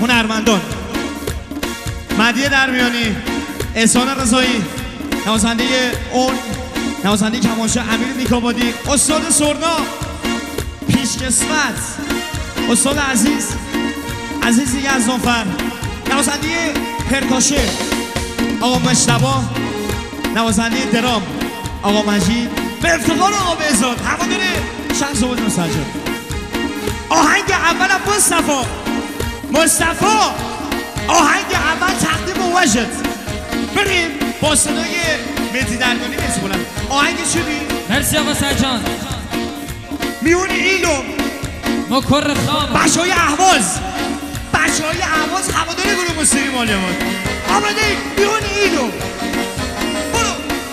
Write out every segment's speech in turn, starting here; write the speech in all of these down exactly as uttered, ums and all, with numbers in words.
هنرمندان مهدی درمیانی، احسان رضایی، نوازنده اون نوازنده کمانچه امیر نیکابادی، استاد سرنا پیشکسوت، استاد عزیز عزیز یزدانفر، نوازنده پرکاشه آقا مجتبی، نوازنده درام آقا مجید، به افتخار آقا بهزاد، هوادار شخص بود مسجد. آهنگ اولم مصطفی مصطفی آهنگ اول تقدیم وجد. بریم با صدای مهدی درمیانی مرسی بلند. آهنگ چی بی؟ مرسی آقا سرجان. میون ایلم مکر خان بچه های اهواز بچه های اهواز هوادار گروه موسیقی مالیمان آمده میون ایلم. برو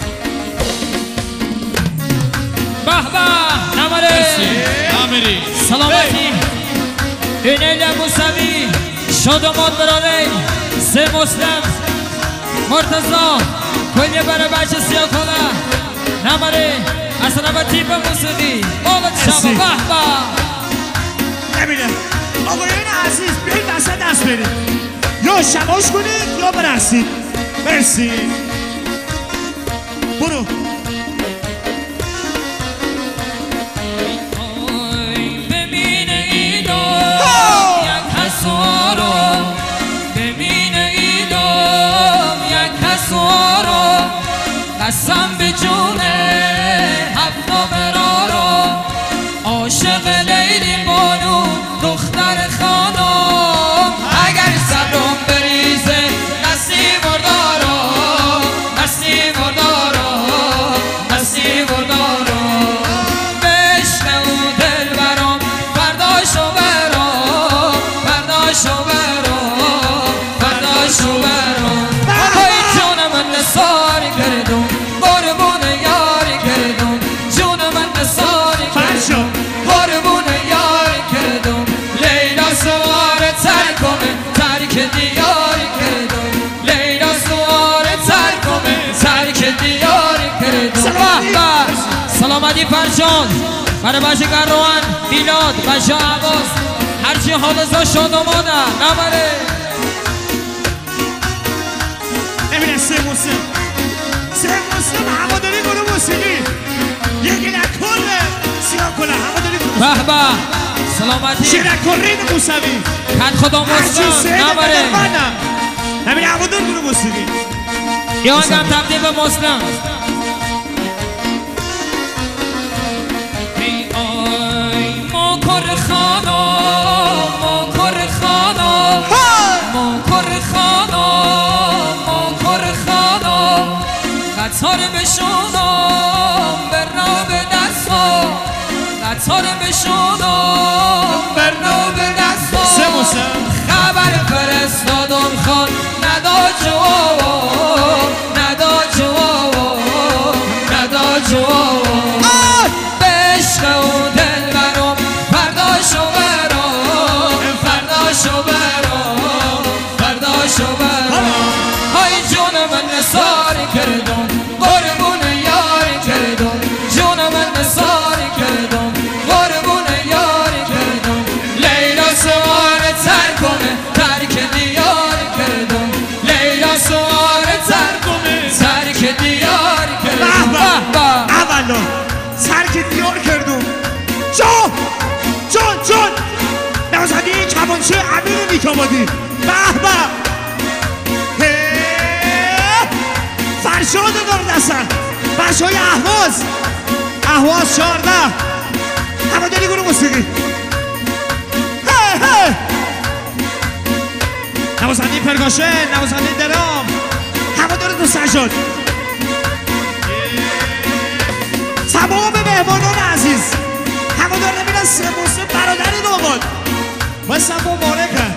به به نمره نمری سلامتی اینیل موسوی شادمات برالی سه مسلم مرتضا کلی برای بچه سیاه کنه نمره اصلا با تیپ موسیقی مالت شبا به به نمیده آقایان عزیز بیایید دست دست برید یا شباش کنید یا برسید. مرسی. برو قسم به جون حفا برارا عاشق لیلی بانو دختر خانم اگر صبرم بریزه نسیم بردارا نسیم بردارا نسیم بردارا به عشق او دل برام فرداشو برام فرداشو برام فرداشو برام های جون من نثاری کردم قربون یاری کردم جون من نثاری کردم قربون یاری کردم لیلا سوار ترکمه ترک دیاری کردم لیلا سوار ترکمه ترک دیاری کردم. سلامتی فرشان برای بچه گروان میلاد بچه عباس هرچی حالزا شاد آماده نبره نمیده سه موسیم سه موسیم هواداری گروه موسیقی یکی نکنه سیاه کنه هواداری گروه موسیقی به به سلامتی شیرکرین موسوی کت خدا مسلم نبره نمیده هوادار گروه موسیقی یا هم تبدیل به مسلم. ای آی ما کر خانا ما کر خانا ما کر خانا ما کر خانا قطار بشونم برنا به دستا قطار بشونم برنا به دستا سه موسم خبر فرستادم خان ندا جواب ندا جواب ندا جواب به عشق او دل برام فرداشو برام فرداشو برام فرداشو برام های جون من نثاری کردم قربون یاری کردم جون من نثاری کردم قربون یاری کردم لیلا سوار ترکمه ترک دیاری کردم لیلا سوار ترکمه ترک دیاری کردم. به به اولا ترک دیار کردم جان جان جان نوازنده کمانچه امیر نیکابادی به به فرشاد داردستن بچه های اهواز اهواز چهارده هواداری گروه موسیقی نوازنده پرکاشه نوازنده درام هوادار دو سجاد تمام مهمانان عزیز هوادار نمیرن سه موسم برادر داماد مصطفی مبارکه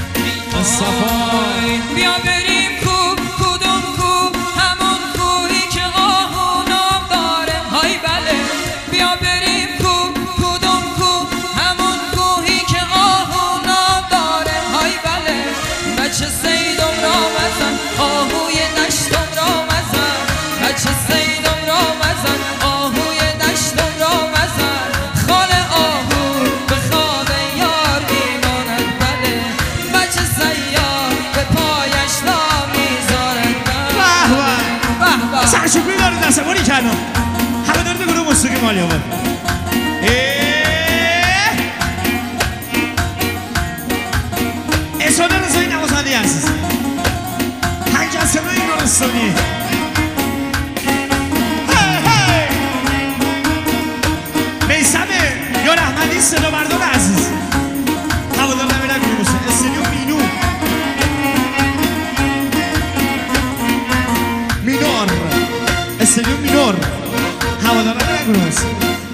مصطفی بیا بریم کو کدوم کو همون کوهی که آهو نام داره های بله بیا بریم کو کدوم کو همون کوهی که آهو نام داره های بله بچه سیدم را مزن آهوی دشتم را مزن بچه سیدم را مزن آهوی دشتم را مزن خال آهو به خواب یار میماند بله بچه سلام همه دارید گروه موسیقی مالی آباد اصاله رضایی نوازنده عزیز هنگسلوی نورستانی میسم یا رحمدی صدا بردار عزیز هوادار نمیرن گروه موسیقی استریو مینو مینور استریو مینور هوادار نمیرن گروه موسیقی